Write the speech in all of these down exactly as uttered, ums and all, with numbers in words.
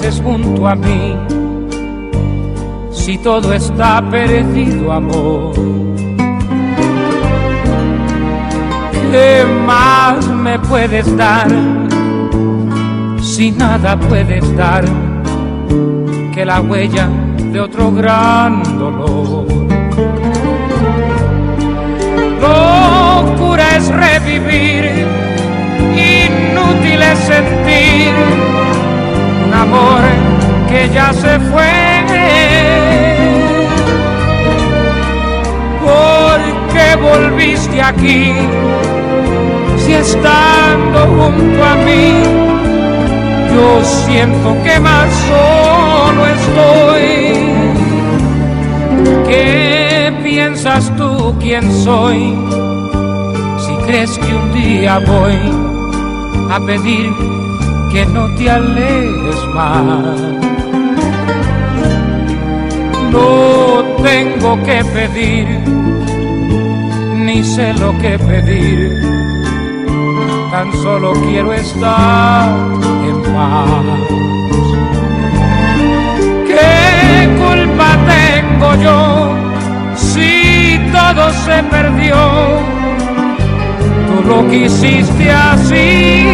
haces junto a mí? Si todo está perdido, amor, ¿qué más me puedes dar? Si nada puedes dar que la huella de otro gran dolor. Locura es revivir, inútil es sentir un amor que ya se fue. ¿Por qué volviste aquí si estando junto a mí yo siento que más solo estoy? ¿Qué piensas tú quién soy? Si crees que un día voy a pedir que no te alejes más. No tengo que pedir, ni sé lo que pedir, tan solo quiero estar en paz. ¿Qué culpa tengo yo si todo se perdió? Tú lo quisiste así.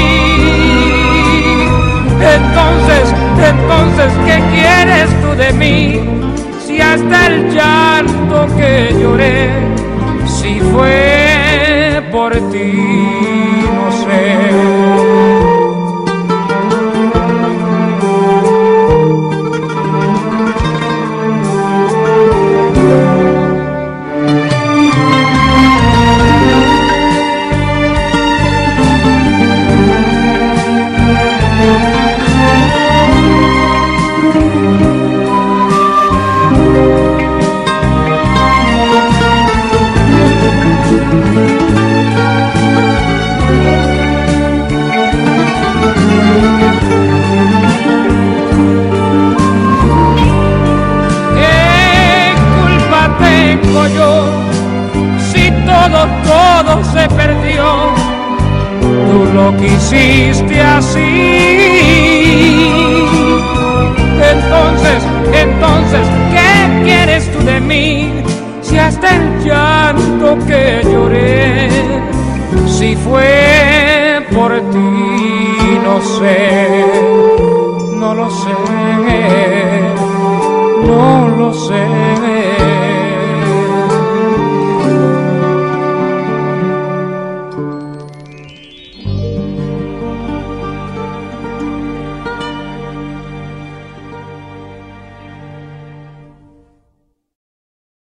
Entonces, entonces, ¿qué quieres tú de mí? Si hasta el llanto que lloré, si fue por ti, no sé. Yo, si todo, todo se perdió, tú lo quisiste así. Entonces, entonces, ¿qué quieres tú de mí? Si hasta el llanto que lloré, si fue por ti, no sé, no lo sé, no lo sé.